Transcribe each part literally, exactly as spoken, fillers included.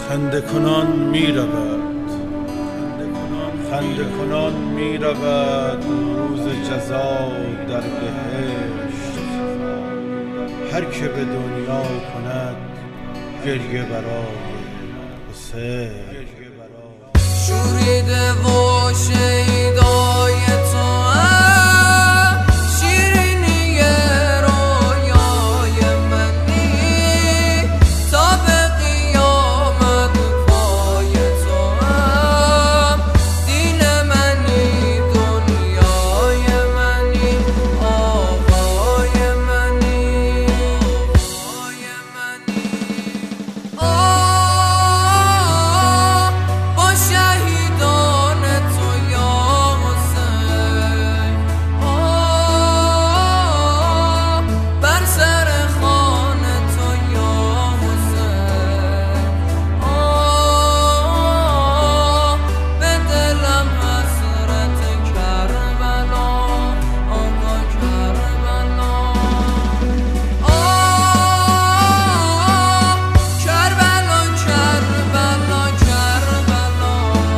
خنده کنان می رود، خنده کنان می رود روز جزا در بهشت. هر که به دنیا کند گریه برای حسین. شوریده و شیدای تو شیرینی رویای منی، تا به قیامت پای تو دین منی، دنیای منی، آقای منی، آقای منی. آه با شهیدان تو یا حسین، آه بر سر خوان تو یا حسین، آه به دلم حسرت کربلا، آقا کربلا. آه کربلا کربلا کربلا،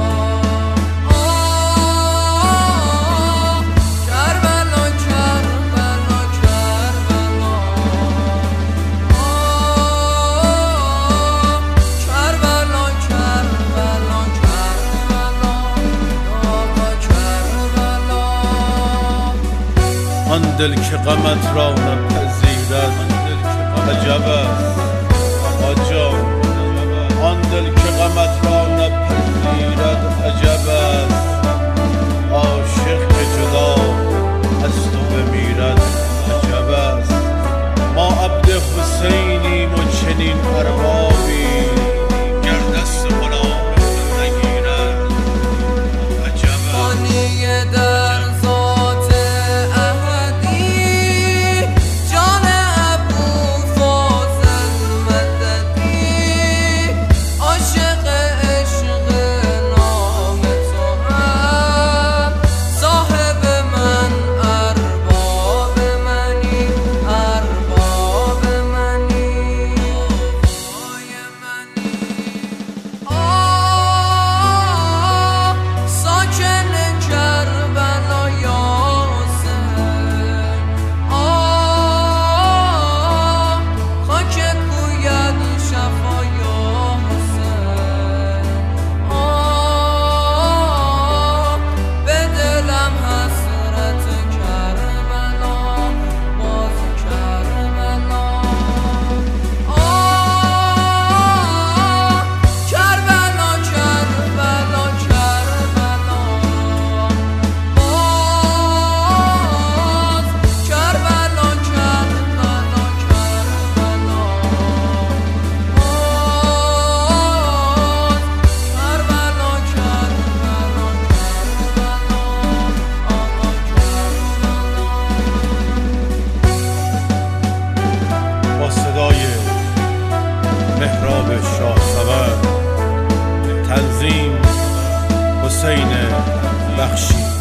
آه کربلا کربلا کربلا، آه کربلا کربلا کربلا، آقا کربلا. آن دل که غمت را نپذیرد عجب است آقا جان. آن دل که غمت را نپذیرد عجب است. عاشق که جدا از تو بمیرد عجب است. ما عبد حسینیم و چنین اربابی گر دست غلام نگیرد عجب است. آنیه در ذات احدی، جان ابوالفضل مددی، عاشق عشق نام تو هم، صاحب من ارباب منی، ارباب منی، آقای منی. آه ساکن کربلا یا حسین، آه خاک کویت شفا یا حسین، آه به دلم حسرت کربلا، باز کربلا. آه کربلا کربلا کربلا، باز کربلا کربلا کربلا، باز کربلا کربلا کربلا، آقا کربلا. با صدای مهراب شاهسوار، تنظیم حسین بخشی.